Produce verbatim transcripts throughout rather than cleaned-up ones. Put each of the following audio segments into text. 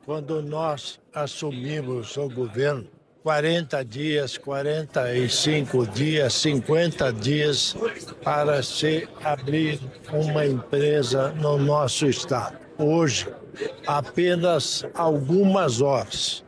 Quando nós assumimos o governo, quarenta dias, quarenta e cinco dias, cinquenta dias para se abrir uma empresa no nosso estado. Hoje, apenas algumas horas.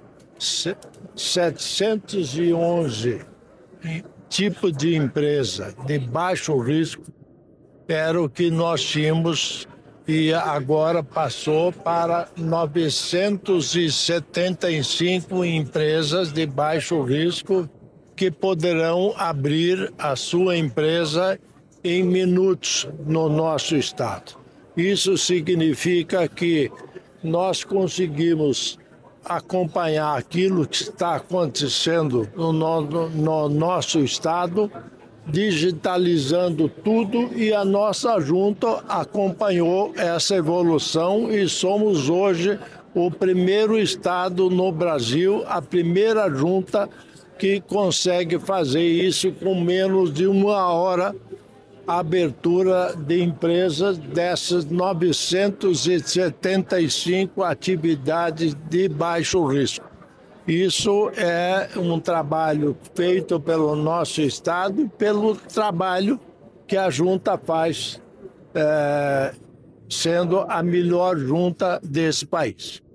setecentos e onze tipos de empresa de baixo risco era o que nós tínhamos e agora passou para novecentas e setenta e cinco empresas de baixo risco que poderão abrir a sua empresa em minutos no nosso estado. Isso significa que nós conseguimos acompanhar aquilo que está acontecendo no, no, no nosso estado, digitalizando tudo, e a nossa junta acompanhou essa evolução e somos hoje o primeiro estado no Brasil, a primeira junta que consegue fazer isso com menos de uma hora, a abertura de empresas dessas novecentas e setenta e cinco atividades de baixo risco. Isso é um trabalho feito pelo nosso estado e pelo trabalho que a junta faz, é, sendo a melhor junta desse país.